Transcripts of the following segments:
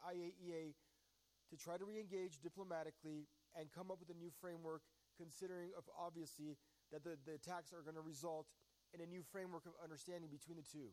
IAEA to try to re-engage diplomatically and come up with a new framework, considering obviously that the attacks are going to result in a new framework of understanding between the two?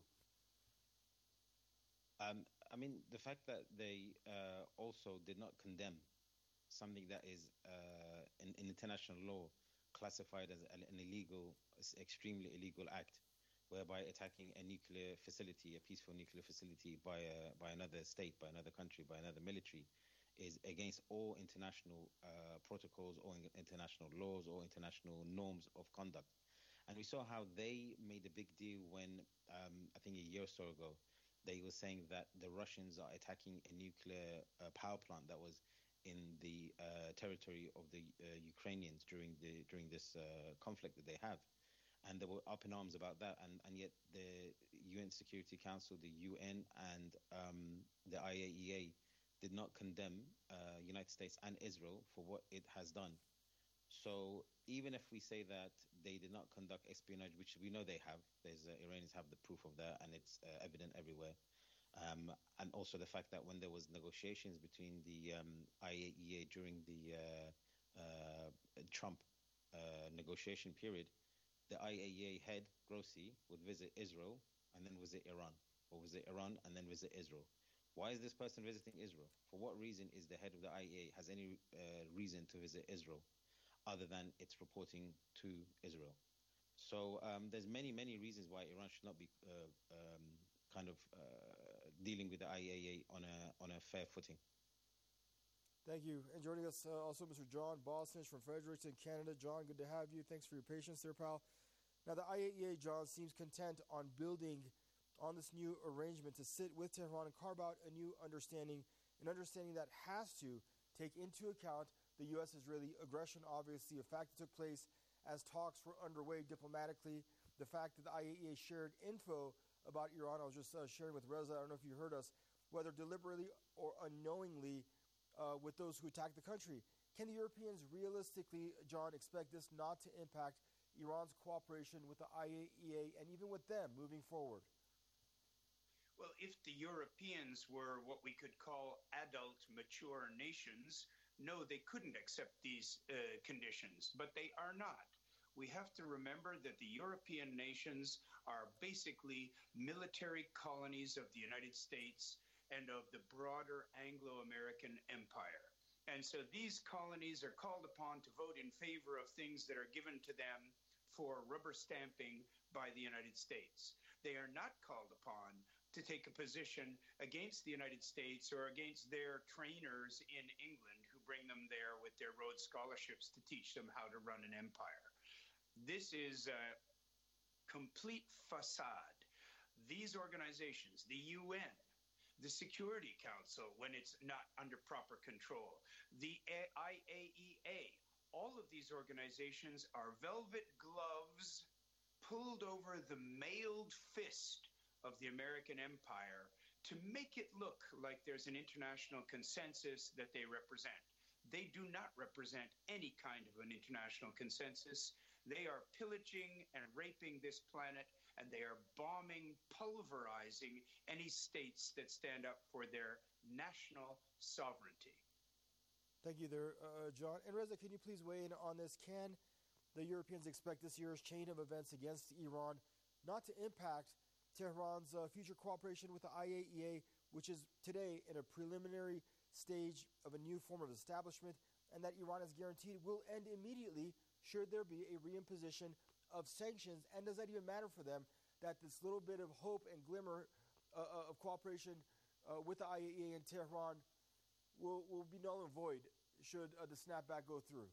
I mean, the fact that they also did not condemn something that is in international law classified as an illegal, extremely illegal act, whereby attacking a nuclear facility, a peaceful nuclear facility by another state, by another country, by another military, is against all international protocols or international laws or international norms of conduct. And we saw how they made a big deal when, I think a year or so ago, they were saying that the Russians are attacking a nuclear power plant that was in the territory of the Ukrainians during this conflict that they have. And they were up in arms about that. And yet the UN Security Council, the UN and the IAEA did not condemn United States and Israel for what it has done. So even if we say that they did not conduct espionage, which we know they have, Iranians have the proof of that, and it's evident everywhere. And also the fact that when there was negotiations between the IAEA during the Trump negotiation period, the IAEA head, Grossi, would visit Israel and then visit Iran, or visit Iran and then visit Israel. Why is this person visiting Israel? For what reason is the head of the IAEA has any reason to visit Israel other than it's reporting to Israel? So there's many reasons why Iran should not be dealing with the IAEA on a fair footing. Thank you. And joining us also Mr. John Bosnich from Fredericton, Canada. John, good to have you. Thanks for your patience there, pal. Now, the IAEA, John, seems content on building on this new arrangement to sit with Tehran and carve out a new understanding, an understanding that has to take into account the U.S.-Israeli aggression, obviously, a fact that took place as talks were underway diplomatically, the fact that the IAEA shared info about Iran. I was just sharing with Reza, I don't know if you heard us, whether deliberately or unknowingly, with those who attacked the country. Can the Europeans realistically, John, expect this not to impact Iran's cooperation with the IAEA and even with them moving forward? Well, if the Europeans were what we could call adult, mature nations, no, they couldn't accept these conditions, but they are not. We have to remember that the European nations are basically military colonies of the United States and of the broader Anglo-American empire. And so these colonies are called upon to vote in favor of things that are given to them for rubber stamping by the United States. They are not called upon to take a position against the United States or against their trainers in England who bring them there with their Rhodes scholarships to teach them how to run an empire. This is a complete facade. These organizations, the UN, the Security Council, when it's not under proper control, the IAEA, all of these organizations are velvet gloves pulled over the mailed fist of the American empire to make it look like there's an international consensus that they represent. They do not represent any kind of an international consensus. They are pillaging and raping this planet, and they are bombing, pulverizing any states that stand up for their national sovereignty. Thank you there, John. And Reza, can you please weigh in on this? Can the Europeans expect this year's chain of events against Iran not to impact Tehran's future cooperation with the IAEA, which is today in a preliminary stage of a new form of establishment, and that Iran is guaranteed will end immediately should there be a reimposition of sanctions? And does that even matter for them, that this little bit of hope and glimmer of cooperation with the IAEA and Tehran will be null and void should the snapback go through?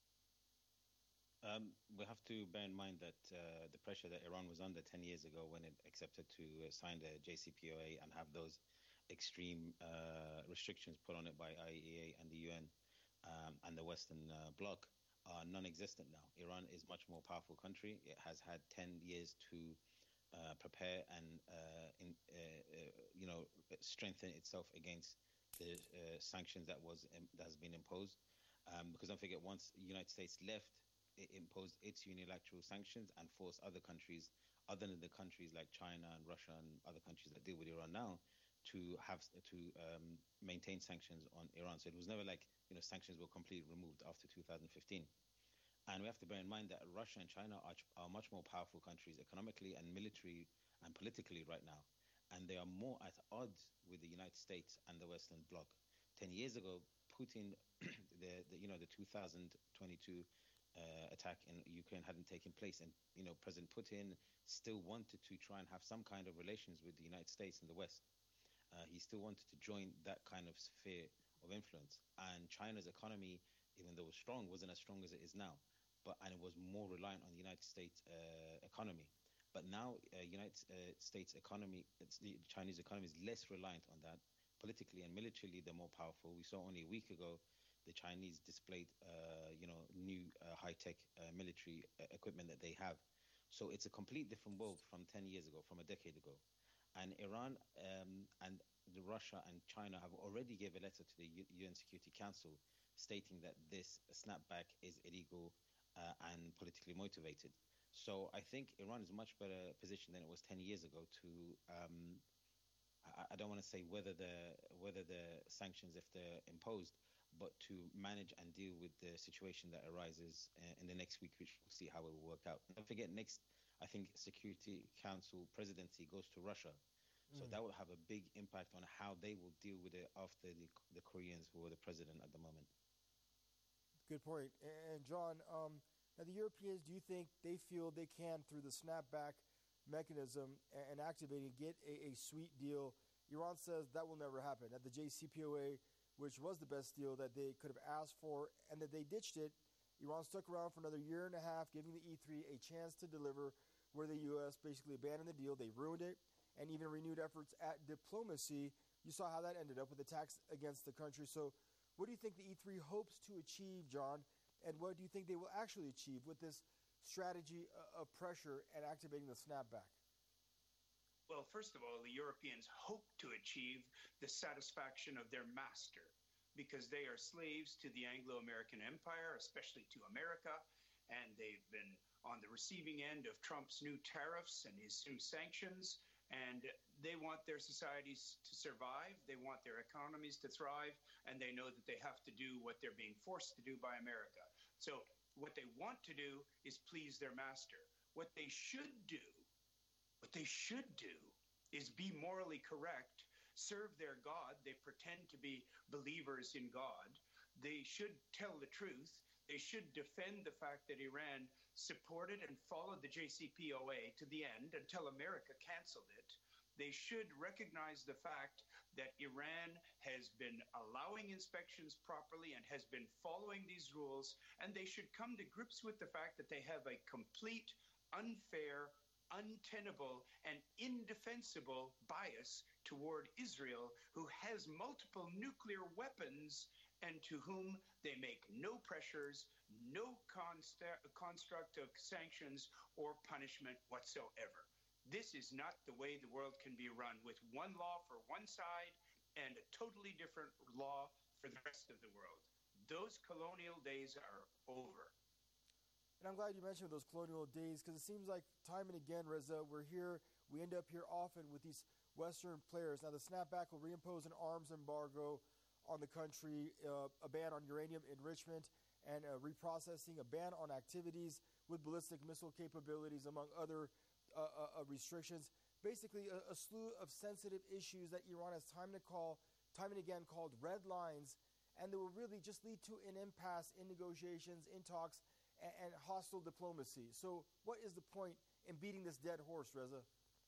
We have to bear in mind that the pressure that Iran was under 10 years ago when it accepted to sign the JCPOA and have those extreme restrictions put on it by IAEA and the UN and the Western Bloc are non-existent now. Iran is a much more powerful country. It has had 10 years to prepare and strengthen itself against the sanctions that has been imposed. Because don't forget, once the United States left, it imposed its unilateral sanctions and forced other countries, other than the countries like China and Russia and other countries that deal with Iran now, to maintain sanctions on Iran. So it was never like sanctions were completely removed after 2015. And we have to bear in mind that Russia and China are much more powerful countries economically and military and politically right now. And they are more at odds with the United States and the Western Bloc. 10 years ago, Putin, the 2022 attack in Ukraine hadn't taken place, and President Putin still wanted to try and have some kind of relations with the United States and the West. He still wanted to join that kind of sphere of influence. And China's economy, even though it was strong, wasn't as strong as it is now. And it was more reliant on the United States economy. But now, United States economy, the Chinese economy is less reliant on that. Politically and militarily, they're more powerful. We saw only a week ago the Chinese displayed, new high-tech military equipment that they have. So it's a complete different world from 10 years ago, from a decade ago. And Iran and Russia and China have already gave a letter to the UN Security Council stating that this snapback is illegal and politically motivated. So I think Iran is much better positioned than it was 10 years ago to, I don't want to say whether the sanctions, if they're imposed, but to manage and deal with the situation that arises in the next week, which we'll see how it will work out. Don't forget, next, I think, Security Council presidency goes to Russia. So that will have a big impact on how they will deal with it after the Koreans, who are the president at the moment. Good point. And John, now the Europeans, do you think they feel they can, through the snapback mechanism and activating, get a sweet deal? Iran says that will never happen. At the JCPOA, which was the best deal that they could have asked for, and that they ditched it, Iran stuck around for another year and a half, giving the E3 a chance to deliver, where the U.S. basically abandoned the deal. They ruined it and even renewed efforts at diplomacy. You saw how that ended up with attacks against the country. So what do you think the E3 hopes to achieve, John? And what do you think they will actually achieve with this strategy of pressure and activating the snapback? Well, first of all, the Europeans hope to achieve the satisfaction of their master, because they are slaves to the Anglo-American empire, especially to America, and they've been on the receiving end of Trump's new tariffs and his new sanctions. And they want their societies to survive, they want their economies to thrive, and they know that they have to do what they're being forced to do by America. So what they want to do is please their master. What they should do is be morally correct, serve their God. They pretend to be believers in God. They should tell the truth. They should defend the fact that Iran supported and followed the JCPOA to the end until America canceled it. They should recognize the fact that Iran has been allowing inspections properly and has been following these rules, and they should come to grips with the fact that they have a complete, unfair, untenable, and indefensible bias toward Israel, who has multiple nuclear weapons and to whom they make no pressures, no construct of sanctions or punishment whatsoever. This is not the way the world can be run, with one law for one side and a totally different law for the rest of the world. Those colonial days are over. And I'm glad you mentioned those colonial days, because it seems like time and again, Reza, we end up here often with these Western players. Now, the snapback will reimpose an arms embargo on the country, a ban on uranium enrichment and reprocessing, a ban on activities with ballistic missile capabilities, among other restrictions. Basically, a slew of sensitive issues that Iran has time and again called red lines, and that will really just lead to an impasse in negotiations, in talks, and hostile diplomacy. So what is the point in beating this dead horse, Reza?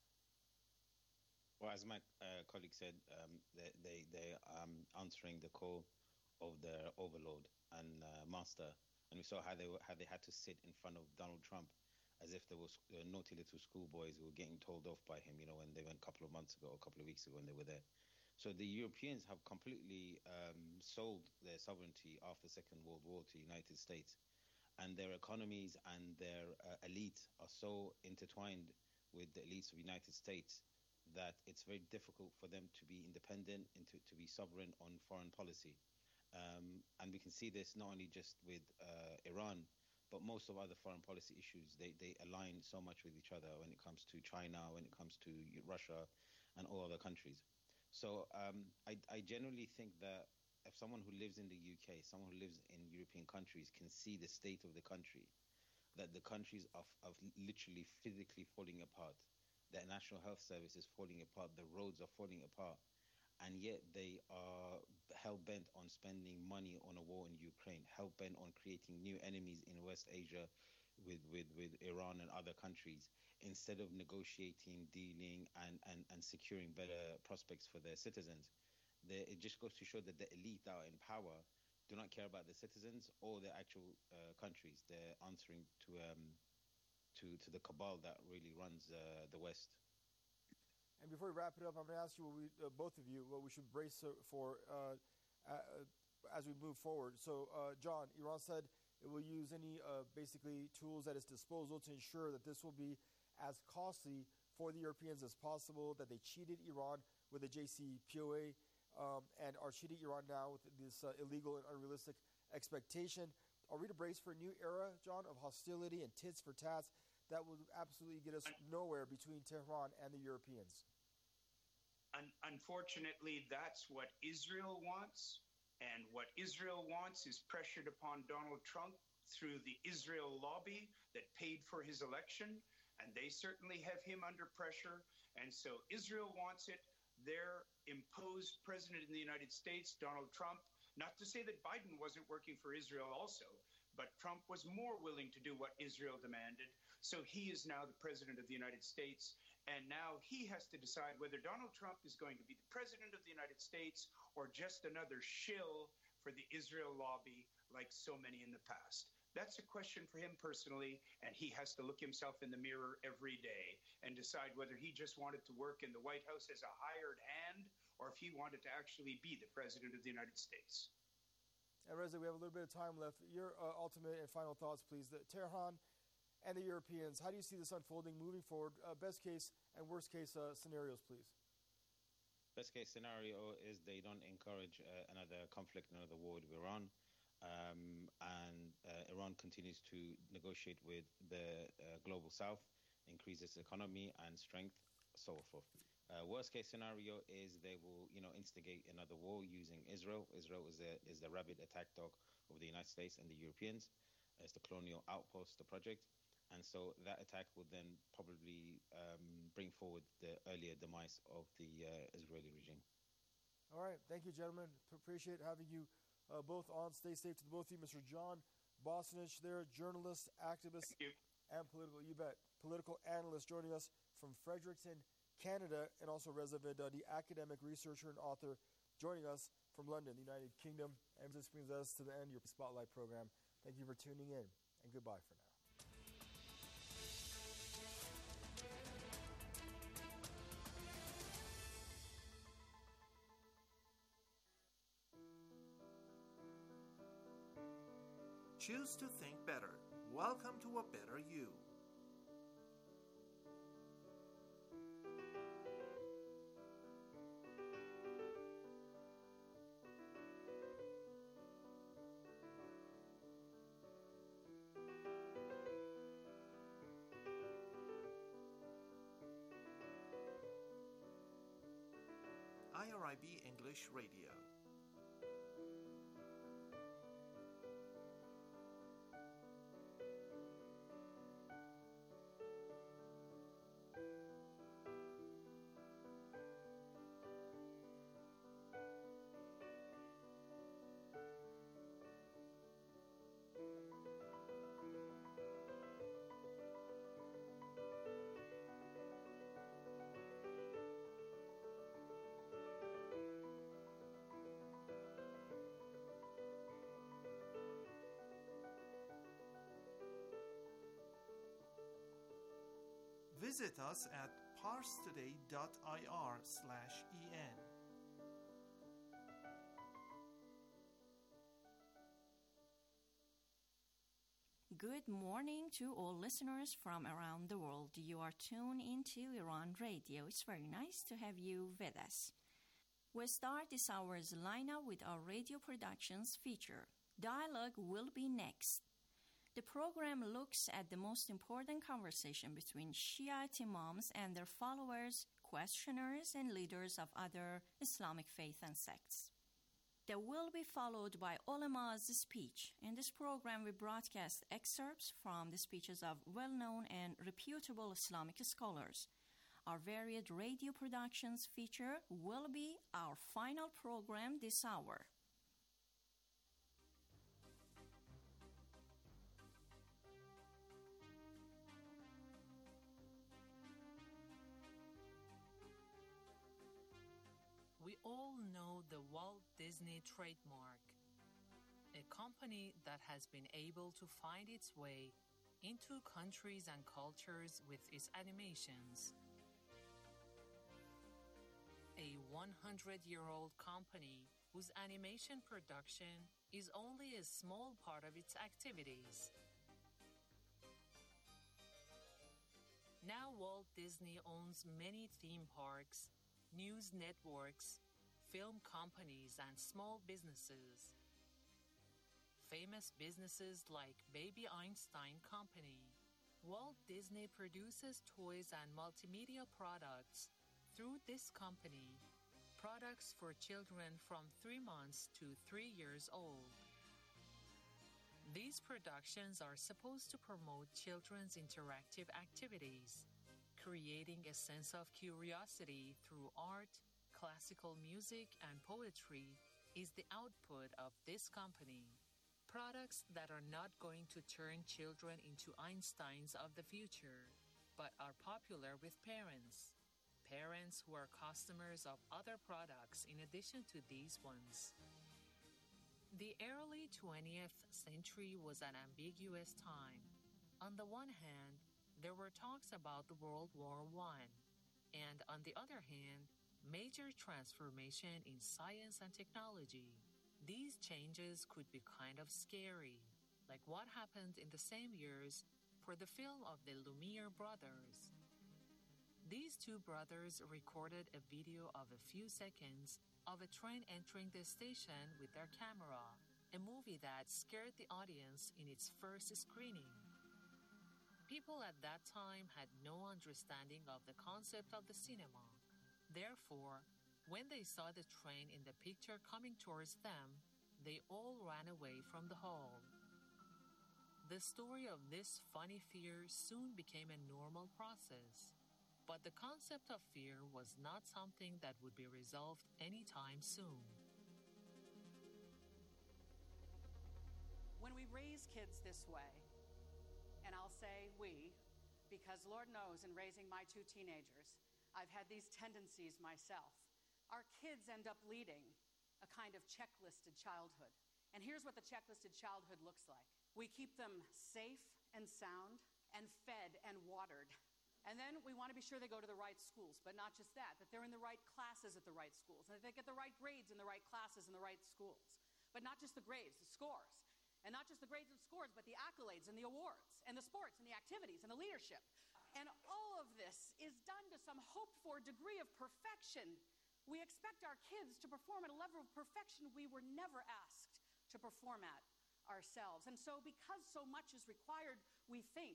Well, as my colleague said, they answering the call of their overlord and master, and we saw how they had to sit in front of Donald Trump as if there was naughty little schoolboys who were getting told off by him, when they went a couple of months ago, or a couple of weeks ago when they were there. So the Europeans have completely sold their sovereignty after the Second World War to the United States, and their economies and their elite are so intertwined with the elites of the United States that it's very difficult for them to be independent and to be sovereign on foreign policy. And we can see this not only just with Iran, but most of other foreign policy issues. They align so much with each other when it comes to China, when it comes to Russia, and all other countries. So I generally think that if someone who lives in the UK, someone who lives in European countries can see the state of the country, that the countries are literally physically falling apart, that National Health Service is falling apart, the roads are falling apart, and yet they are hell bent on spending money on a war in Ukraine, hell bent on creating new enemies in West Asia with Iran and other countries, instead of negotiating, dealing, and securing better prospects for their citizens. It just goes to show that the elite that are in power do not care about the citizens or the actual countries. They're answering to the cabal that really runs the West. And before we wrap it up, I'm going to ask you, both of you, what we should brace for as we move forward. So, John, Iran said it will use any basically tools at its disposal to ensure that this will be as costly for the Europeans as possible, that they cheated Iran with the JCPOA and are cheating Iran now with this illegal and unrealistic expectation. Are we to brace for a new era, John, of hostility and tits for tats that will absolutely get us nowhere between Tehran and the Europeans? Unfortunately, that's what Israel wants. And what Israel wants is pressured upon Donald Trump through the Israel lobby that paid for his election. And they certainly have him under pressure. And so Israel wants it. Their imposed president in the United States, Donald Trump, not to say that Biden wasn't working for Israel also, but Trump was more willing to do what Israel demanded. So he is now the president of the United States. And now he has to decide whether Donald Trump is going to be the president of the United States or just another shill for the Israel lobby like so many in the past. That's a question for him personally, and he has to look himself in the mirror every day and decide whether he just wanted to work in the White House as a hired hand or if he wanted to actually be the president of the United States. And Reza, we have a little bit of time left. Your ultimate and final thoughts, please. Tehran and the Europeans, how do you see this unfolding moving forward? Best case and worst case scenarios, please. Best case scenario is they don't encourage another conflict, another war with Iran. And Iran continues to negotiate with the global south, increase its economy and strength, so forth. Worst case scenario is they will, instigate another war using Israel. Israel is the rabid attack dog of the United States and the Europeans. It's the colonial outpost, the project. And so that attack will then probably bring forward the earlier demise of the Israeli regime. All right. Thank you, gentlemen. Appreciate having you both on. Stay safe to the both of you. Mr. John Bosnich there, journalist, activist, and political analyst joining us from Fredericton, Canada, and also Reza Vedadi, academic researcher and author, joining us from London, the United Kingdom. And this brings us to the end of your Spotlight program. Thank you for tuning in, and goodbye for now. Choose to think better. Welcome to a better you. IRIB English Radio. Visit us at parstoday.ir/en. Good morning to all listeners from around the world. You are tuned into Iran Radio. It's very nice to have you with us. We'll start this hour's lineup with our radio productions feature. Dialogue will be next. The program looks at the most important conversation between Shiite imams and their followers, questioners, and leaders of other Islamic faith and sects. They will be followed by ulama's speech. In this program, we broadcast excerpts from the speeches of well-known and reputable Islamic scholars. Our varied radio productions feature will be our final program this hour. We all know the Walt Disney trademark, a company that has been able to find its way into countries and cultures with its animations. A 100-year-old company whose animation production is only a small part of its activities. Now Walt Disney owns many theme parks, news networks, film companies, and small businesses. Famous businesses like Baby Einstein Company. Walt Disney produces toys and multimedia products through this company, products for children from 3 months to 3 years old. These productions are supposed to promote children's interactive activities, creating a sense of curiosity through art, classical music, and poetry is the output of this company. Products that are not going to turn children into Einsteins of the future, but are popular with parents who are customers of other products in addition to these ones. The early 20th century was an ambiguous time. On the one hand, there were talks about World War I, and on the other hand, major transformation in science and technology. These changes could be kind of scary, like what happened in the same years for the film of the Lumiere brothers. These two brothers recorded a video of a few seconds of a train entering the station with their camera, a movie that scared the audience in its first screening. People at that time had no understanding of the concept of the cinema. Therefore, when they saw the train in the picture coming towards them, they all ran away from the hall. The story of this funny fear soon became a normal process. But the concept of fear was not something that would be resolved anytime soon. When we raise kids this way, and I'll say we, because Lord knows in raising my 2 teenagers, I've had these tendencies myself. Our kids end up leading a kind of checklisted childhood. And here's what the checklisted childhood looks like. We keep them safe and sound and fed and watered. And then we want to be sure they go to the right schools, but not just that they're in the right classes at the right schools, and that they get the right grades in the right classes in the right schools. But not just the grades, the scores. And not just the grades and scores, but the accolades and the awards and the sports and the activities and the leadership. And all of this is done to some hoped-for degree of perfection. We expect our kids to perform at a level of perfection we were never asked to perform at ourselves. And so because so much is required, we think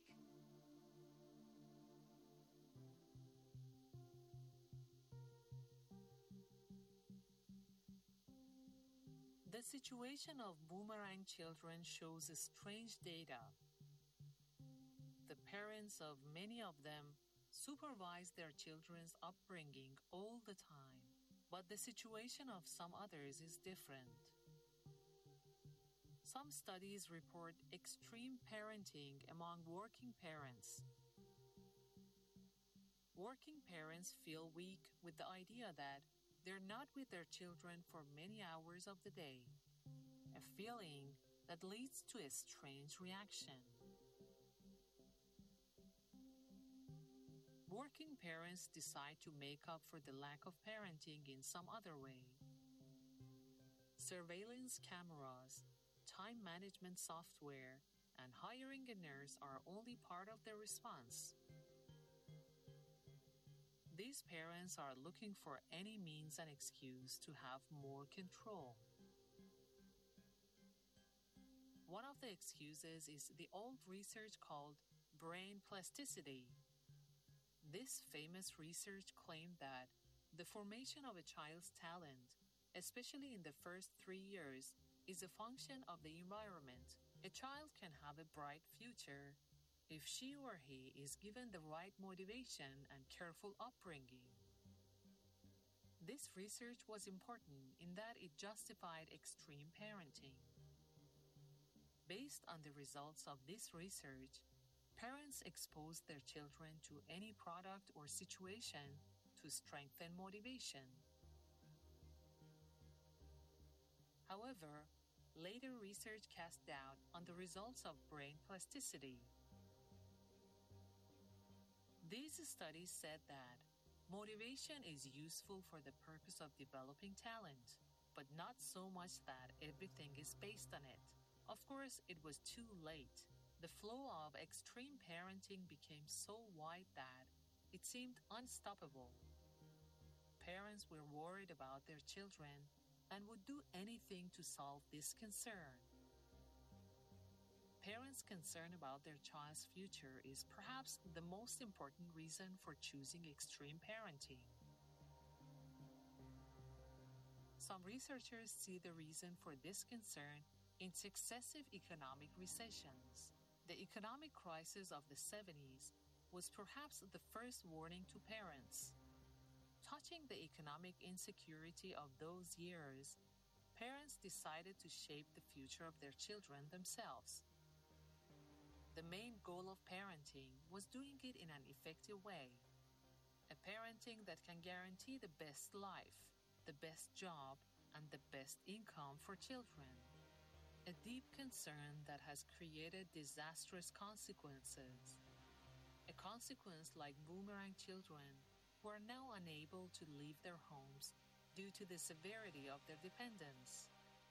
The situation of boomerang children shows strange data. The parents of many of them supervise their children's upbringing all the time, but the situation of some others is different. Some studies report extreme parenting among working parents. Working parents feel weak with the idea that they're not with their children for many hours of the day, a feeling that leads to a strange reaction. Working parents decide to make up for the lack of parenting in some other way. Surveillance cameras, time management software, and hiring a nurse are only part of their response. These parents are looking for any means and excuse to have more control. One of the excuses is the old research called brain plasticity. This famous research claimed that the formation of a child's talent, especially in the first 3 years, is a function of the environment. A child can have a bright future if she or he is given the right motivation and careful upbringing. This research was important in that it justified extreme parenting. Based on the results of this research, parents exposed their children to any product or situation to strengthen motivation. However, later research cast doubt on the results of brain plasticity. These studies said that motivation is useful for the purpose of developing talent, but not so much that everything is based on it. Of course, it was too late. The flow of extreme parenting became so wide that it seemed unstoppable. Parents were worried about their children and would do anything to solve this concern. Parents' concern about their child's future is perhaps the most important reason for choosing extreme parenting. Some researchers see the reason for this concern in successive economic recessions. The economic crisis of the 70s was perhaps the first warning to parents. Touching the economic insecurity of those years, parents decided to shape the future of their children themselves. The main goal of parenting was doing it in an effective way, a parenting that can guarantee the best life, the best job, and the best income for children. A deep concern that has created disastrous consequences. A consequence like boomerang children who are now unable to leave their homes due to the severity of their dependence.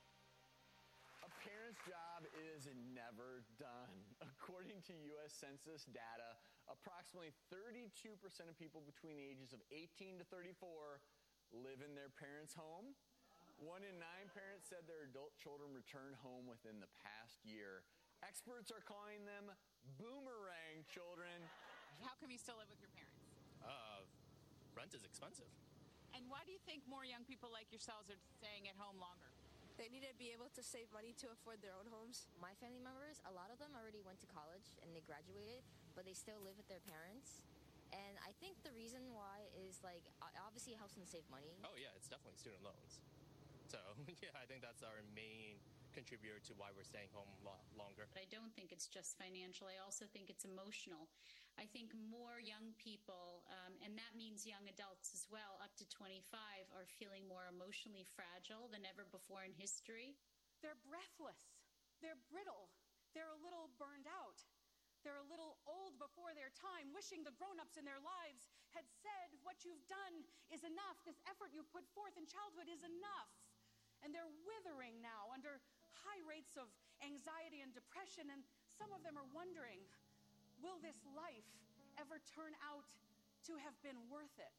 A parent's job is never done. According to U.S. Census data, approximately 32% of people between the ages of 18 to 34 live in their parents' home. 1 in 9 parents said their adult children returned home within the past year. Experts are calling them boomerang children. How come you still live with your parents? Rent is expensive. And why do you think more young people like yourselves are staying at home longer? They need to be able to save money to afford their own homes. My family members, a lot of them already went to college and they graduated, but they still live with their parents. And I think the reason why is, like, obviously it helps them save money. Oh, yeah, it's definitely student loans. So, yeah, I think that's our main contributor to why we're staying home longer. But I don't think it's just financial. I also think it's emotional. I think more young people, and that means young adults as well, up to 25, are feeling more emotionally fragile than ever before in history. They're breathless. They're brittle. They're a little burned out. They're a little old before their time, wishing the grown-ups in their lives had said, what you've done is enough. This effort you've put forth in childhood is enough. And they're withering now under high rates of anxiety and depression, and some of them are wondering, will this life ever turn out to have been worth it?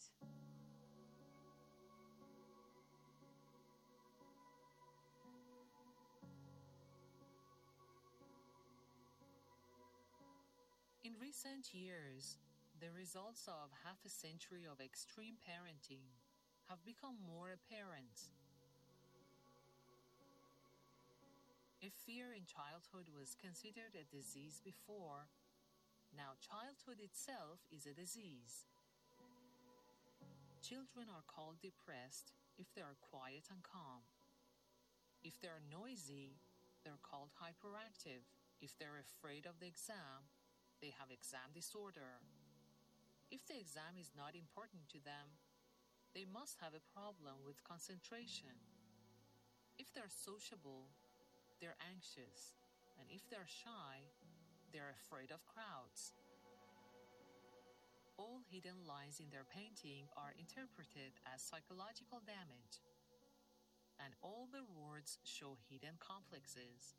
In recent years, the results of half a century of extreme parenting have become more apparent. If fear in childhood was considered a disease before, now childhood itself is a disease. Children are called depressed if they are quiet and calm. If they are noisy, they're called hyperactive. If they're afraid of the exam, they have exam disorder. If the exam is not important to them, they must have a problem with concentration. If they're sociable, they're anxious, and if they're shy, they're afraid of crowds. All hidden lines in their painting are interpreted as psychological damage, and all their words show hidden complexes.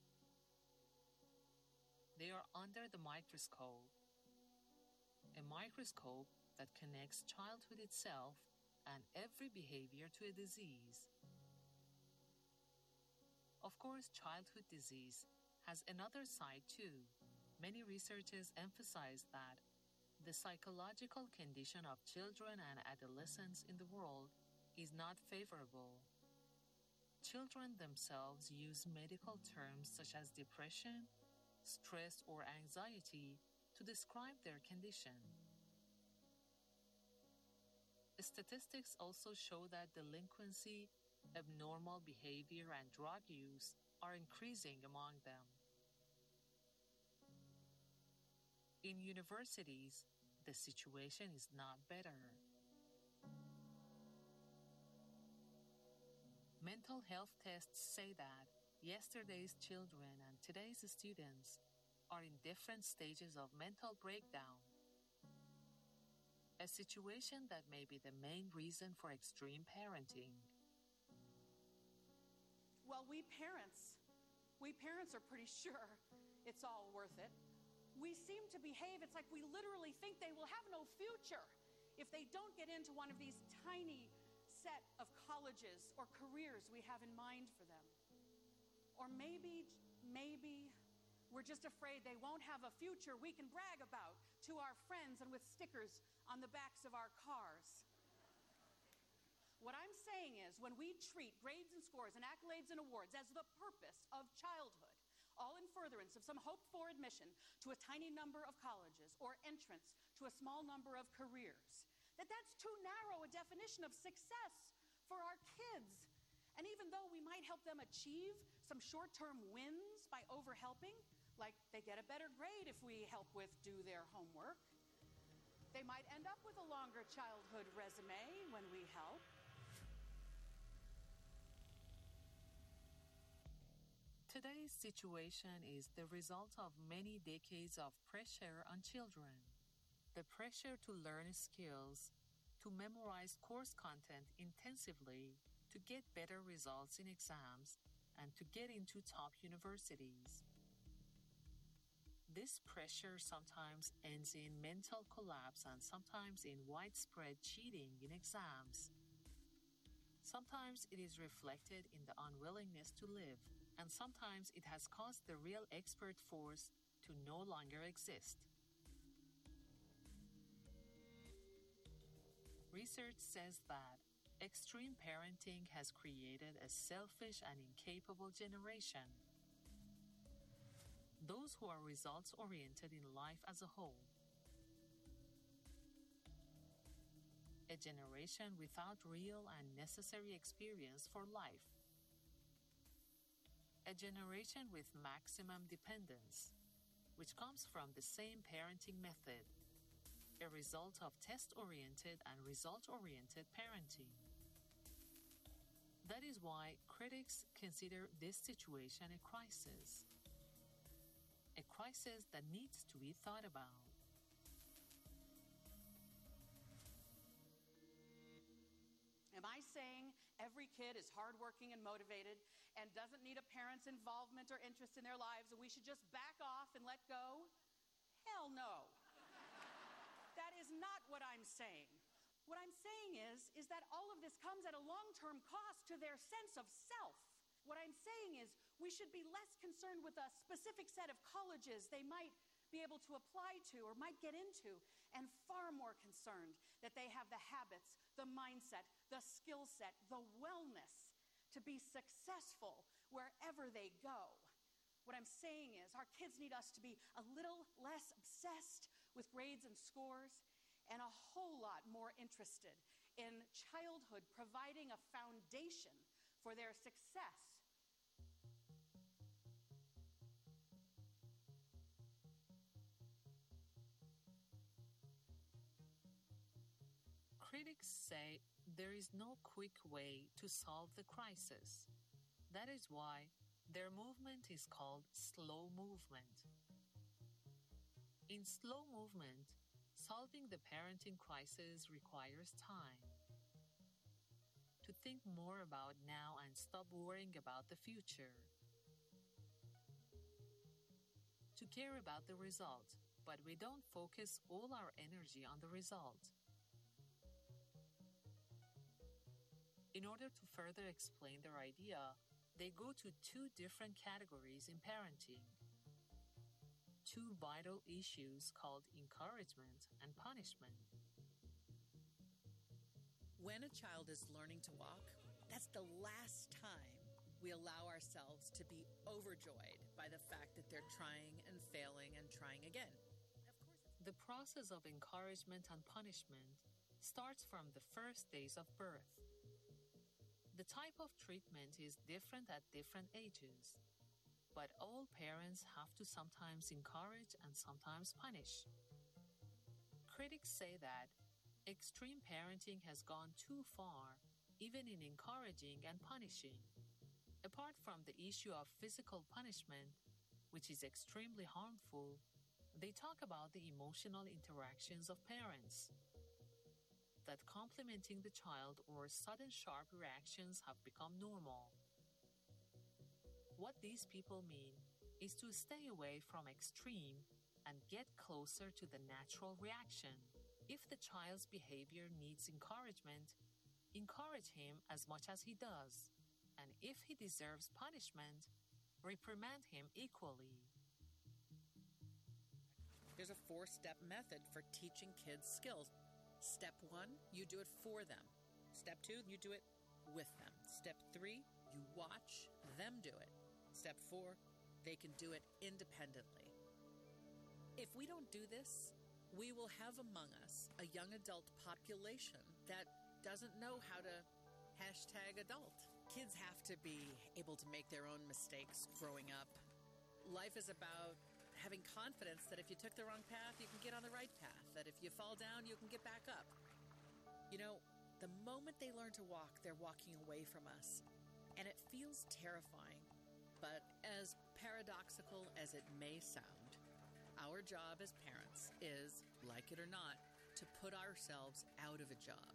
They are under the microscope, a microscope that connects childhood itself and every behavior to a disease. Of course, childhood disease has another side too. Many researchers emphasize that The psychological condition of children and adolescents in the world is not favorable. Children themselves use medical terms such as depression, stress, or anxiety to describe their condition. Statistics also show that delinquency, abnormal behavior, and drug use are increasing among them. In universities, the situation is not better. Mental health tests say that yesterday's children and today's students are in different stages of mental breakdown, a situation that may be the main reason for extreme parenting. Well, we parents are pretty sure it's all worth it. We seem to behave, it's like we literally think they will have no future if they don't get into one of these tiny set of colleges or careers we have in mind for them. Or maybe we're just afraid they won't have a future we can brag about to our friends and with stickers on the backs of our cars. What I'm saying is, when we treat grades and scores and accolades and awards as the purpose of childhood, all in furtherance of some hoped-for admission to a tiny number of colleges or entrance to a small number of careers, that's too narrow a definition of success for our kids. And even though we might help them achieve some short-term wins by overhelping, like they get a better grade if we help with do their homework, they might end up with a longer childhood resume when we help. Today's situation is the result of many decades of pressure on children. The pressure to learn skills, to memorize course content intensively, to get better results in exams, and to get into top universities. This pressure sometimes ends in mental collapse and sometimes in widespread cheating in exams. Sometimes it is reflected in the unwillingness to live, and sometimes it has caused the real expert force to no longer exist. Research says that extreme parenting has created a selfish and incapable generation. Those who are results-oriented in life as a whole. A generation without real and necessary experience for life. A generation with maximum dependence, which comes from the same parenting method, a result of test-oriented and result-oriented parenting. That is why critics consider this situation a crisis that needs to be thought about. Am I saying every kid is hardworking and motivated and doesn't need a parent's involvement or interest in their lives and we should just back off and let go? Hell no. That is not what I'm saying. What I'm saying is that all of this comes at a long-term cost to their sense of self. What I'm saying is we should be less concerned with a specific set of colleges they might be able to apply to or might get into, and far more concerned that they have the habits, the mindset, the skill set, the wellness to be successful wherever they go. What I'm saying is our kids need us to be a little less obsessed with grades and scores and a whole lot more interested in childhood providing a foundation for their success. Critics say there is no quick way to solve the crisis. That is why their movement is called slow movement. In slow movement, solving the parenting crisis requires time. To think more about now and stop worrying about the future. To care about the result, but we don't focus all our energy on the result. In order to further explain their idea, they go to two different categories in parenting. two vital issues called encouragement and punishment. When a child is learning to walk, that's the last time we allow ourselves to be overjoyed by the fact that they're trying and failing and trying again. The process of encouragement and punishment starts from the first days of birth. The type of treatment is different at different ages, but all parents have to sometimes encourage and sometimes punish. Critics say that extreme parenting has gone too far, even in encouraging and punishing. Apart from the issue of physical punishment, which is extremely harmful, they talk about the emotional interactions of parents. That complimenting the child or sudden sharp reactions have become normal. What these people mean is to stay away from extreme and get closer to the natural reaction. If the child's behavior needs encouragement, encourage him as much as he does. And if he deserves punishment, reprimand him equally. There's a 4-step method for teaching kids skills. Step 1, you do it for them. Step 2, you do it with them. Step 3, you watch them do it. Step 4, they can do it independently. If we don't do this, we will have among us a young adult population that doesn't know how to #adult. Kids have to be able to make their own mistakes growing up. Life is about having confidence that if you took the wrong path, you can get on the right path, that if you fall down, you can get back up. You know, the moment they learn to walk, they're walking away from us. And it feels terrifying. But as paradoxical as it may sound, our job as parents is, like it or not, to put ourselves out of a job.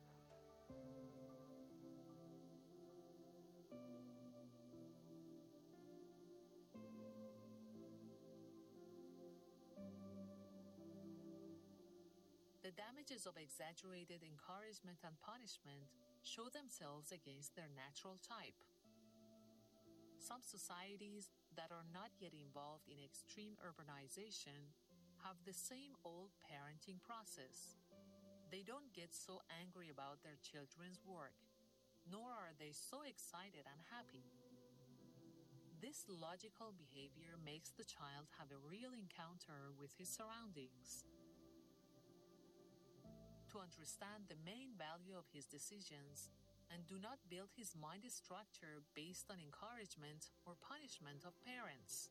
The damages of exaggerated encouragement and punishment show themselves against their natural type. Some societies that are not yet involved in extreme urbanization have the same old parenting process. They don't get so angry about their children's work, nor are they so excited and happy. This logical behavior makes the child have a real encounter with his surroundings. To understand the main value of his decisions and do not build his mind structure based on encouragement or punishment of parents.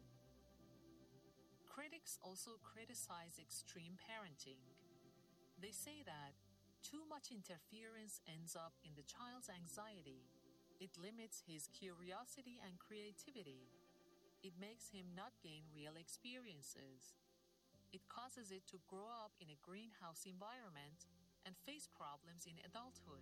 Critics also criticize extreme parenting. They say that too much interference ends up in the child's anxiety. It limits his curiosity and creativity. It makes him not gain real experiences. It causes it to grow up in a greenhouse environment and face problems in adulthood.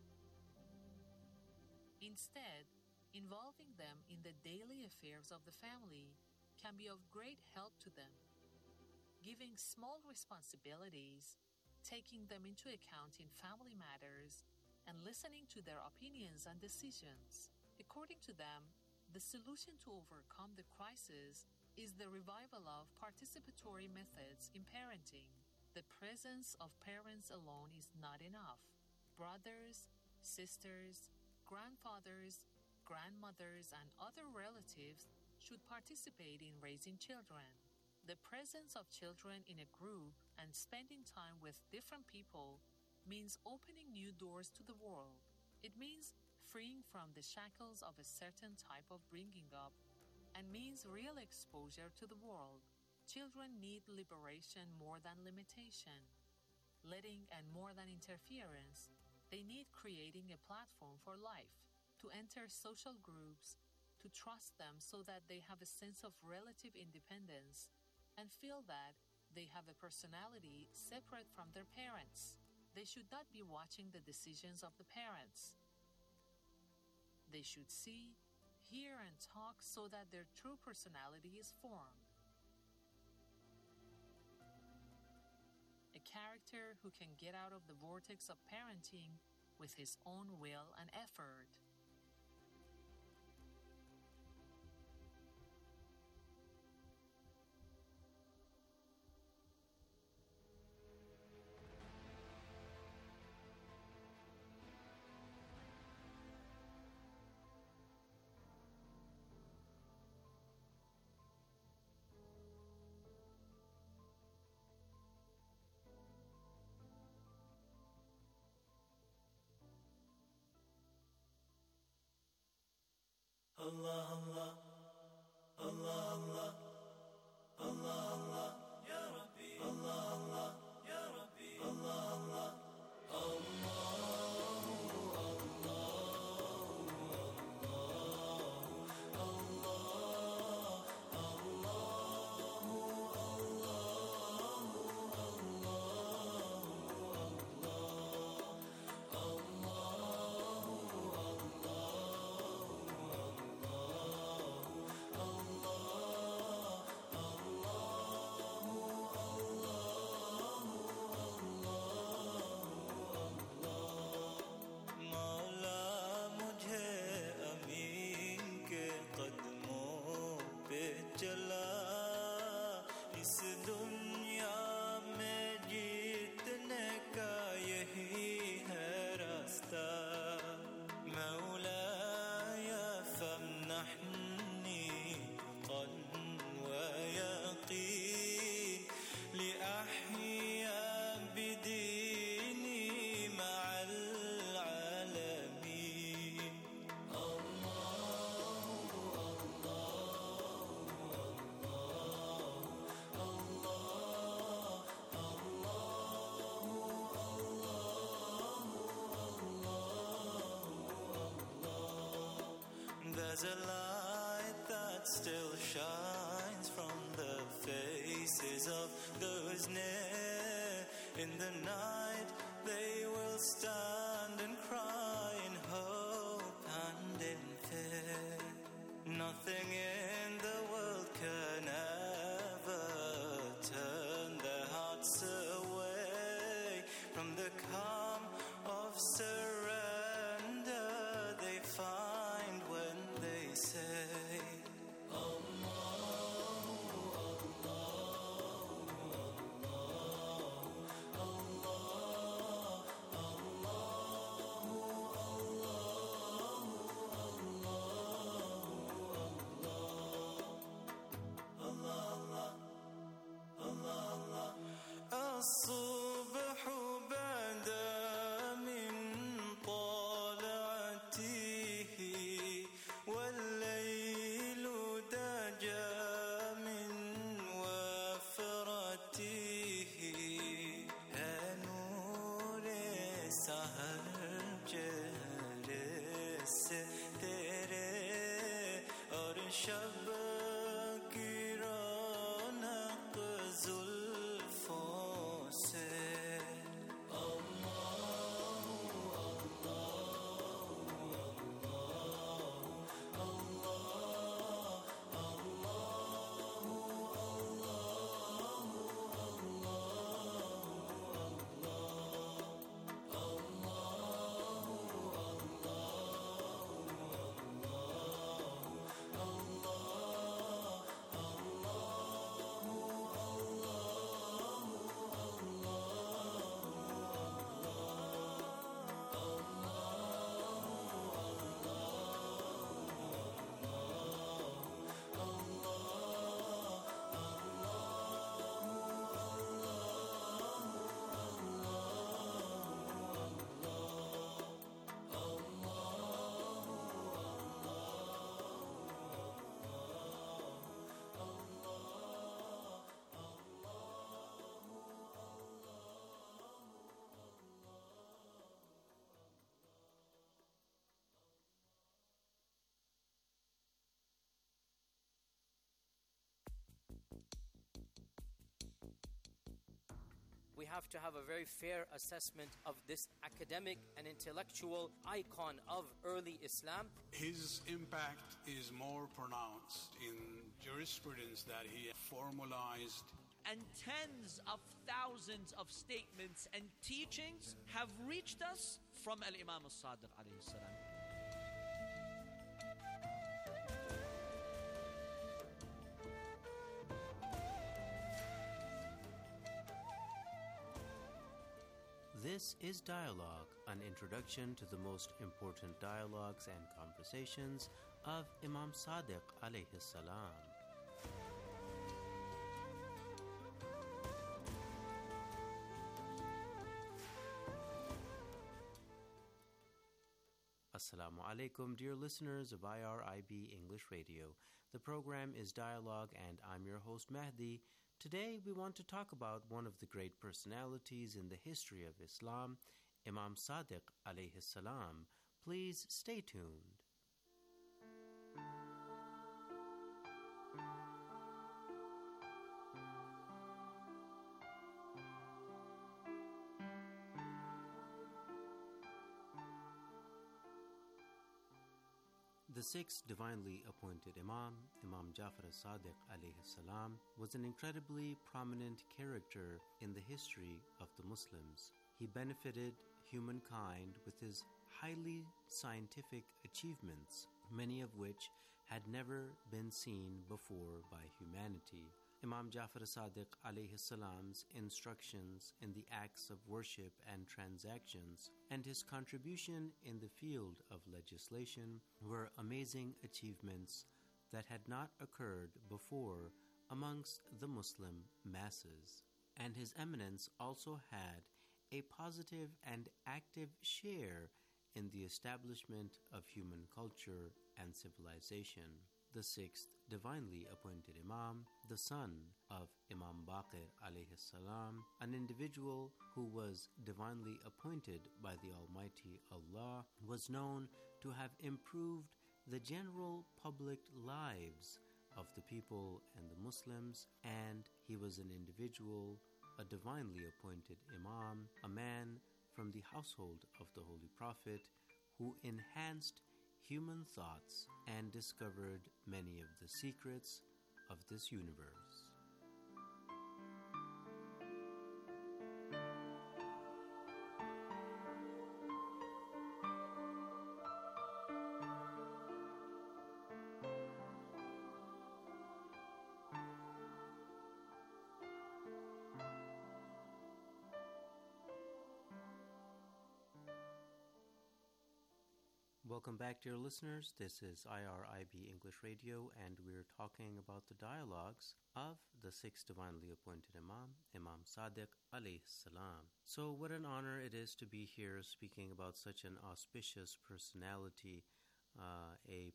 Instead, involving them in the daily affairs of the family can be of great help to them. Giving small responsibilities, taking them into account in family matters, and listening to their opinions and decisions. According to them, the solution to overcome the crisis is the revival of participatory methods in parenting. The presence of parents alone is not enough. Brothers, sisters, grandfathers, grandmothers, and other relatives should participate in raising children. The presence of children in a group and spending time with different people means opening new doors to the world. It means freeing from the shackles of a certain type of bringing up and means real exposure to the world. Children need liberation more than limitation, letting and more than interference. They need creating a platform for life, to enter social groups, to trust them so that they have a sense of relative independence and feel that they have a personality separate from their parents. They should not be watching the decisions of the parents. They should see, hear, and talk so that their true personality is formed. A character who can get out of the vortex of parenting with his own will and effort. There's a light that still shines from the faces of those near. In the night they will stand and cry in hope and in fear. Nothing in the world can ever turn their hearts away from the calm of surrender they find when they say, الصبح بدا من طلعته والليل دجا من وفرته है नूर सहर चेहरे से तेरे और शब की रौनक जुल्फों से We have to have a very fair assessment of this academic and intellectual icon of early Islam. His impact is more pronounced in jurisprudence that he formalized. And tens of thousands of statements and teachings have reached us from Al-Imam al-Sadiq alayhi salam. This is Dialogue, an introduction to the most important dialogues and conversations of Imam Sadiq alayhi salam. Assalamu alaikum, dear listeners of IRIB English Radio. The program is Dialogue, and I'm your host, Mahdi. Today, we want to talk about one of the great personalities in the history of Islam, Imam Sadiq alayhi salam. Please stay tuned. The sixth divinely appointed Imam, Imam Jafar as-Sadiq alayhi salam, was an incredibly prominent character in the history of the Muslims. He benefited humankind with his highly scientific achievements, many of which had never been seen before by humanity. Imam Jafar as-Sadiq alayhi salam's instructions in the acts of worship and transactions, and his contribution in the field of legislation were amazing achievements that had not occurred before amongst the Muslim masses. And his eminence also had a positive and active share in the establishment of human culture and civilization. The sixth divinely appointed Imam, the son of Imam Baqir alayhi salam, an individual who was divinely appointed by the Almighty Allah, was known to have improved the general public lives of the people and the Muslims, and he was an individual, a divinely appointed Imam, a man from the household of the Holy Prophet, who enhanced human thoughts and discovered many of the secrets of this universe. Welcome back, dear listeners. This is IRIB English Radio, and we're talking about the dialogues of the sixth divinely appointed Imam, Imam Sadiq alayhi salam. So what an honor it is to be here speaking about such an auspicious personality, a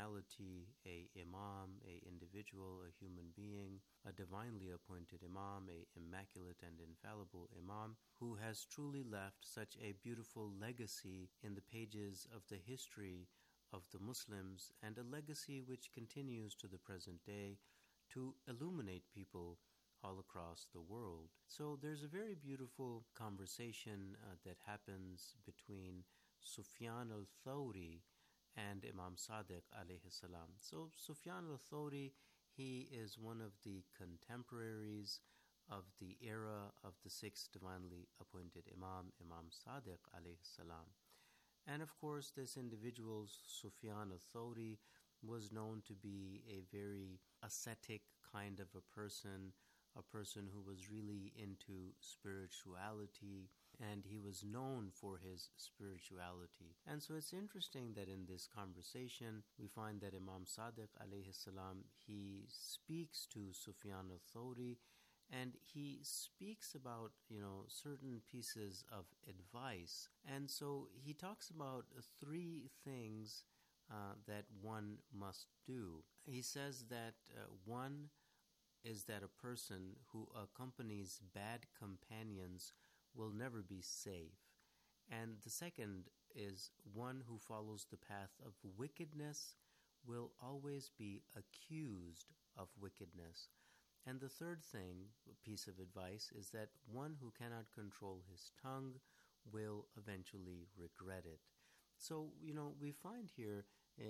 imam, a individual, a human being, a divinely appointed imam, a immaculate and infallible imam, who has truly left such a beautiful legacy in the pages of the history of the Muslims, and a legacy which continues to the present day to illuminate people all across the world. So there's a very beautiful conversation that happens between Sufyan al-Thawri and Imam Sadiq alayhi salam. So Sufyan al-Thawri, he is one of the contemporaries of the era of the sixth divinely appointed Imam, Imam Sadiq alayhi salam. And of course, this individual, Sufyan al-Thawri, was known to be a very ascetic kind of a person who was really into spirituality, and he was known for his spirituality. And so it's interesting that in this conversation, we find that Imam Sadiq alayhi salam, he speaks to Sufyan al-Thawri, and he speaks about, certain pieces of advice. And so he talks about three things that one must do. He says that one is that a person who accompanies bad companions will never be safe. And the second is one who follows the path of wickedness will always be accused of wickedness. And the third piece of advice, is that one who cannot control his tongue will eventually regret it. So, we find here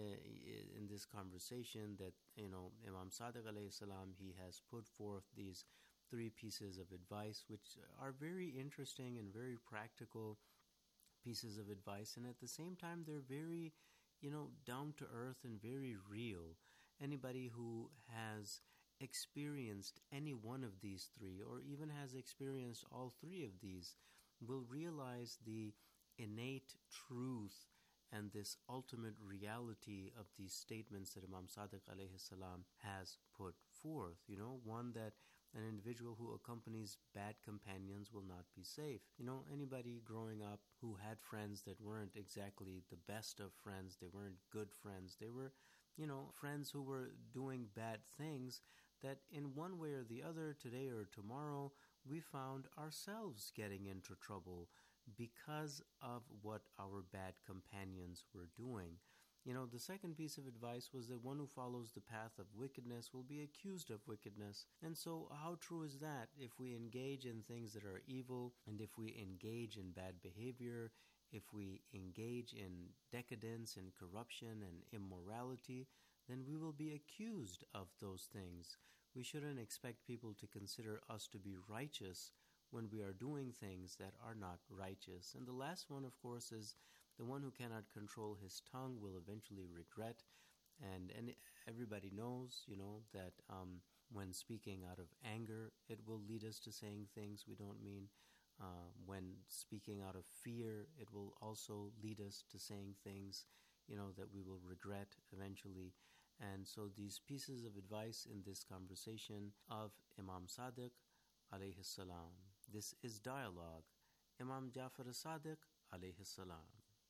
in this conversation that, Imam Sadiq alayhi salam, he has put forth these three pieces of advice, which are very interesting and very practical pieces of advice. And at the same time, they're very, down to earth and very real. Anybody who has experienced any one of these three, or even has experienced all three of these, will realize the innate truth and this ultimate reality of these statements that Imam Sadiq alayhi salam has put forth. One that an individual who accompanies bad companions will not be safe. Anybody growing up who had friends that weren't exactly the best of friends, they weren't good friends, they were, friends who were doing bad things, that in one way or the other, today or tomorrow, we found ourselves getting into trouble because of what our bad companions were doing. The second piece of advice was that one who follows the path of wickedness will be accused of wickedness. And so how true is that? If we engage in things that are evil, and if we engage in bad behavior, if we engage in decadence and corruption and immorality, then we will be accused of those things. We shouldn't expect people to consider us to be righteous when we are doing things that are not righteous. And the last one, of course, is the one who cannot control his tongue will eventually regret. And everybody knows, that when speaking out of anger, it will lead us to saying things we don't mean. When speaking out of fear, it will also lead us to saying things, that we will regret eventually. And so these pieces of advice in this conversation of Imam Sadiq alayhi salam. This is Dialogue. Imam Jafar Sadiq alayhi salam.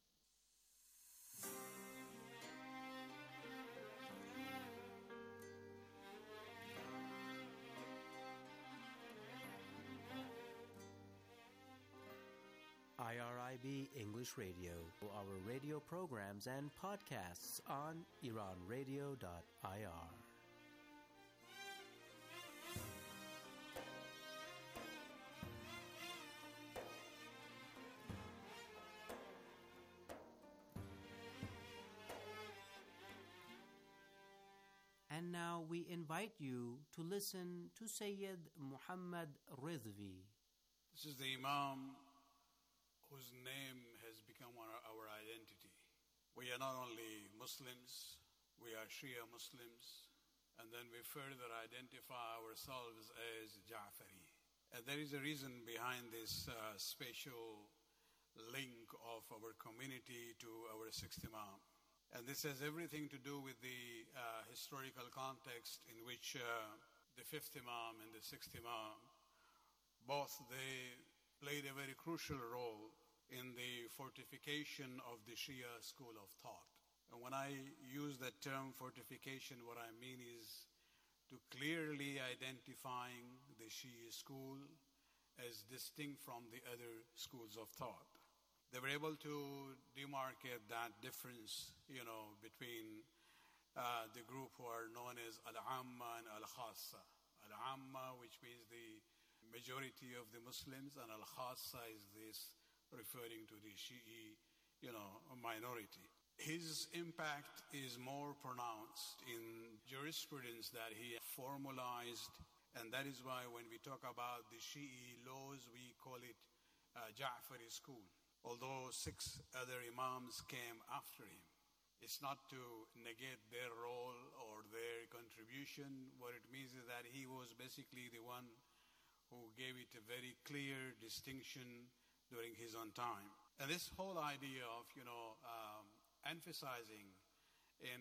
IRIB English Radio, our radio programs and podcasts on iranradio.ir. And now we invite you to listen to Sayyid Muhammad Rizvi. This is the Imam whose name has become our identity. We are not only Muslims, we are Shia Muslims, and then we further identify ourselves as Ja'fari. And there is a reason behind this special link of our community to our sixth Imam. And this has everything to do with the historical context in which the fifth Imam and the sixth Imam, both they played a very crucial role in the fortification of the Shia school of thought. And when I use that term fortification, what I mean is to clearly identifying the Shia school as distinct from the other schools of thought. They were able to demarcate that difference, between the group who are known as Al-Amma and Al-Khassa. Al-Amma, which means the majority of the Muslims, and Al-Khassa is this referring to the Shi'i, minority. His impact is more pronounced in jurisprudence that he formalized, and that is why when we talk about the Shi'i laws, we call it Ja'fari school. Although 6 other Imams came after him. It's not to negate their role or their contribution. What it means is that he was basically the one who gave it a very clear distinction during his own time. And this whole idea of, emphasizing in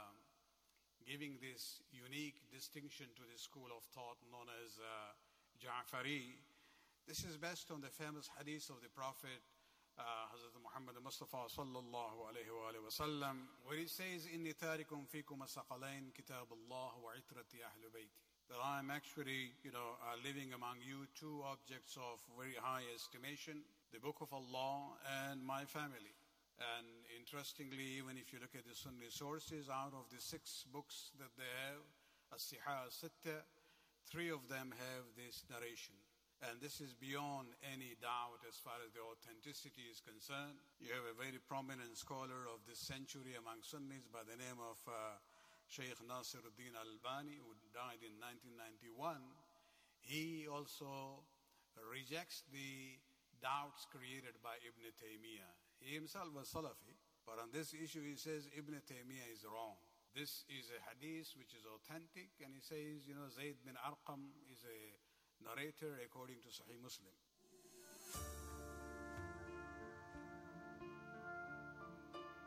giving this unique distinction to the school of thought known as Ja'fari, this is based on the famous hadith of the Prophet Hazrat Muhammad Mustafa sallallahu alayhi wa sallam, where he says, إِنِّي تَارِكٌ فِيكُمَ الثَّقَلَيْنِ كِتَابُ اللَّهِ وَعِتْرَةِ أَهْلِ بَيْتِ. That I am actually, living among you 2 objects of very high estimation, the Book of Allah and my family. And interestingly, even if you look at the Sunni sources, out of the 6 books that they have, As-Siha Sitta, 3 of them have this narration. And this is beyond any doubt as far as the authenticity is concerned. You have a very prominent scholar of this century among Sunnis by the name of Shaykh Nasiruddin Albani, who died in 1991. He also rejects the doubts created by Ibn Taymiyyah. He himself was Salafi, but on this issue he says Ibn Taymiyyah is wrong. This is a hadith which is authentic, and he says, Zayd bin Arqam is a narrator according to Sahih Muslim.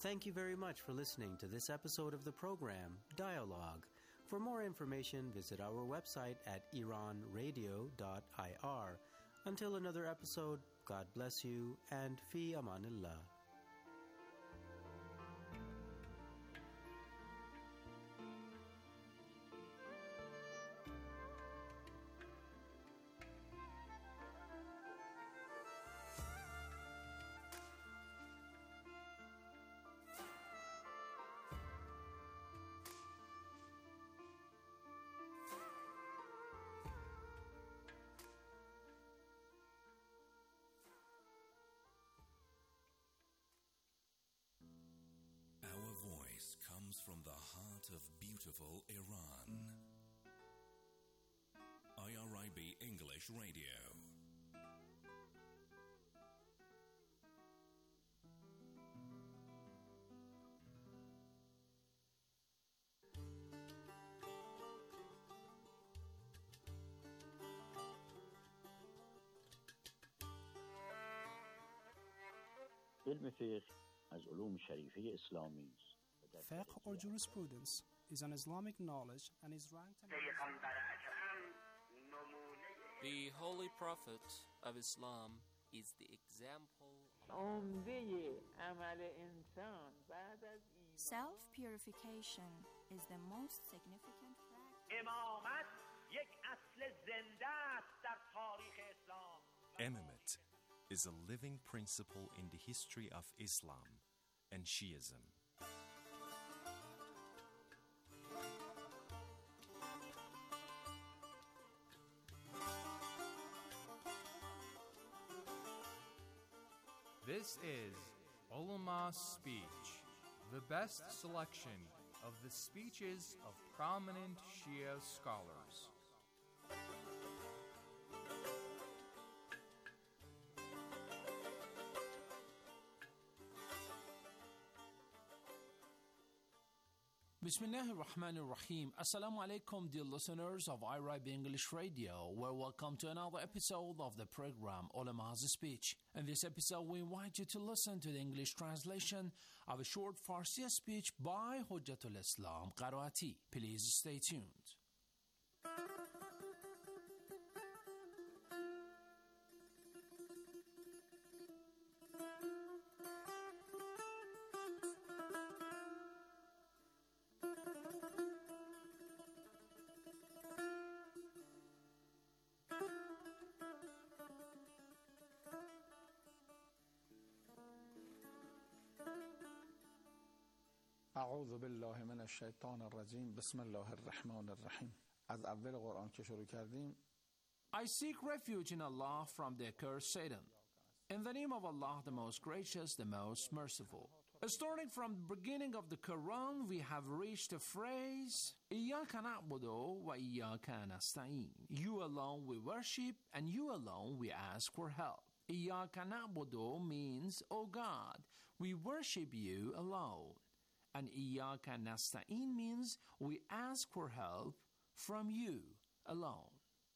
Thank you very much for listening to this episode of the program, Dialogue. For more information, visit our website at iranradio.ir. Until another episode, God bless you and fi amanillah. From the heart of beautiful Iran. IRIB English Radio. علم فقه از علوم شریفه اسلامی است. Fiqh or jurisprudence is an Islamic knowledge and is ranked The Holy Prophet of Islam is the example. Self-purification is the most significant Imamate is a living principle in the history of Islam and Shiism. This is Ulama Speech, the best selection of the speeches of prominent Shia scholars. Bismillah ar-Rahman ar-Rahim. Assalamu alaikum, dear listeners of IRIB English Radio. Well, welcome to another episode of the program Ulama's Speech. In this episode, we invite you to listen to the English translation of a short Farsi speech by Hujjatul Islam Qaraati. Please stay tuned. اعوذ بالله من الشیطان الرجیم بسم الله الرحمن الرحیم از اول قرآن که شروع کردیم I seek refuge in Allah from the accursed Satan. In the name of Allah, the most gracious, the most merciful. Starting from the beginning of the Quran, we have reached the phrase إِيَّاكَ نَعْبُدُ وَإِيَّاكَ نَسْتَعِينُ. You alone we worship, and you alone we ask for help. إِيَّاكَ نَعْبُدُ means, O God, we worship you alone. And إِيَّاكَ نَسْتَعِينُ means we ask for help from you alone.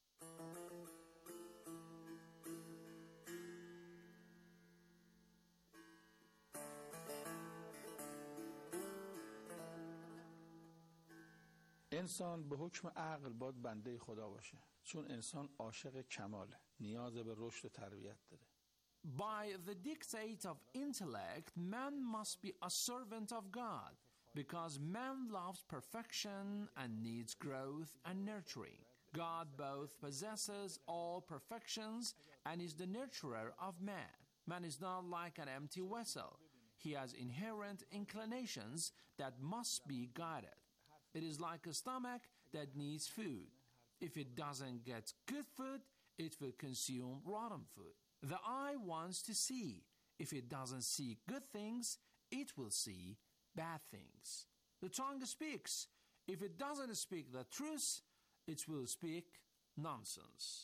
انسان به حکم عقل باید بنده خدا باشه چون انسان عاشق کماله نیاز به رشد و تربیت داره. By the dictate of intellect, man must be a servant of God, because man loves perfection and needs growth and nurturing. God both possesses all perfections and is the nurturer of man. Man is not like an empty vessel. He has inherent inclinations that must be guided. It is like a stomach that needs food. If it doesn't get good food, it will consume rotten food. The eye wants to see. If it doesn't see good things, it will see bad things. The tongue speaks. If it doesn't speak the truth, it will speak nonsense.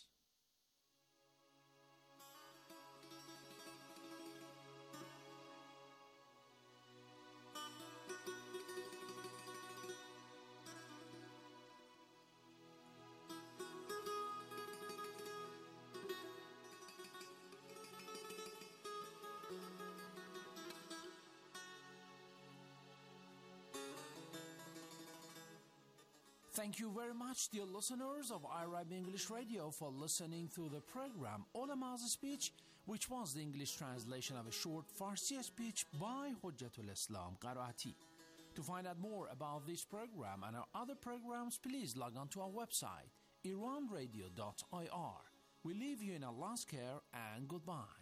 Thank you very much, dear listeners of IRIB English Radio, for listening to the program Ulama's Speech, which was the English translation of a short Farsi speech by Hujjatul Islam Qaraati. To find out more about this program and our other programs, please log on to our website, iranradio.ir. We leave you in Allah's care and goodbye.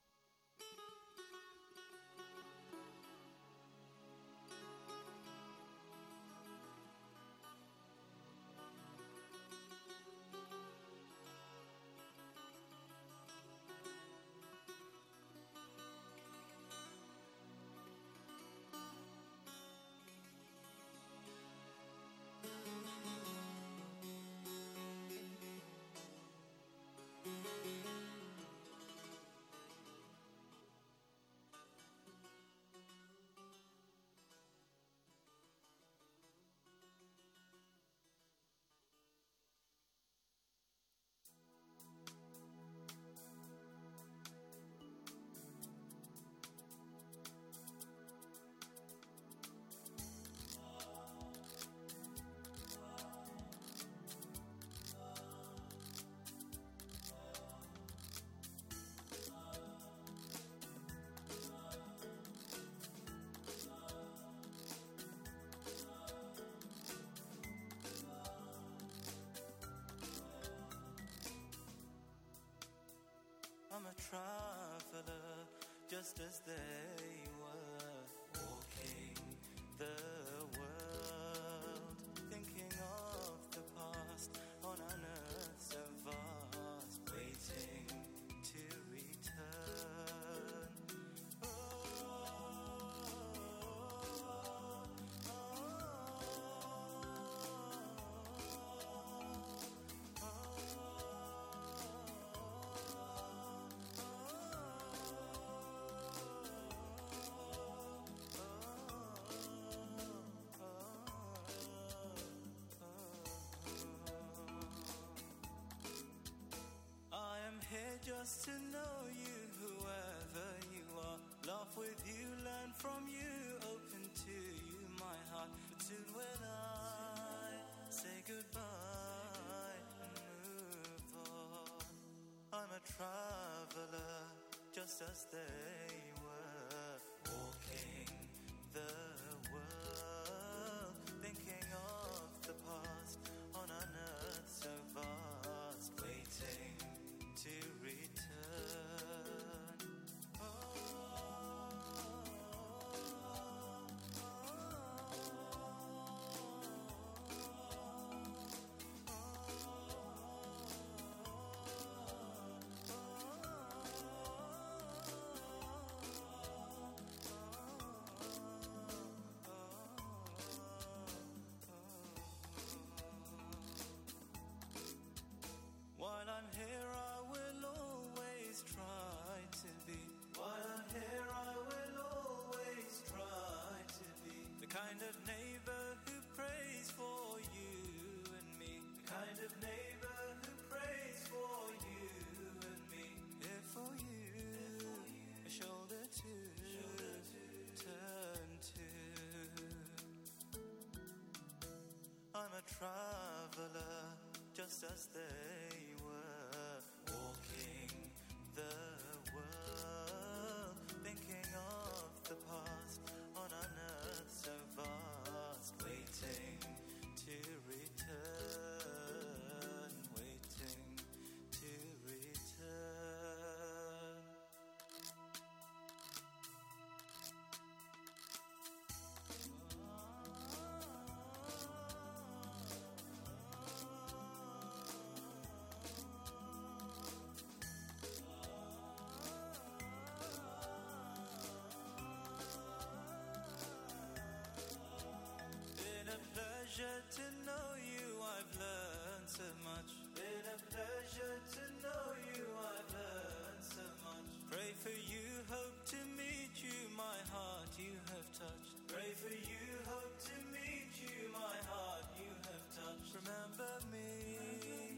I'm a traveler, just as they were, walking the world, thinking of the past on an earth so vast, waiting to return. Just to know you, whoever you are, laugh with you, learn from you, open to you my heart. But soon will I say goodbye and move on. I'm a traveler, just as they were, walking the world, thinking of the past on an earth so vast, waiting to return. While I'm here, I will always try to be. While I'm here, I will always try to be the kind of neighbor who prays for you and me. The kind of neighbor who prays for you and me. Here for you, a shoulder to turn to. I'm a traveler, just as they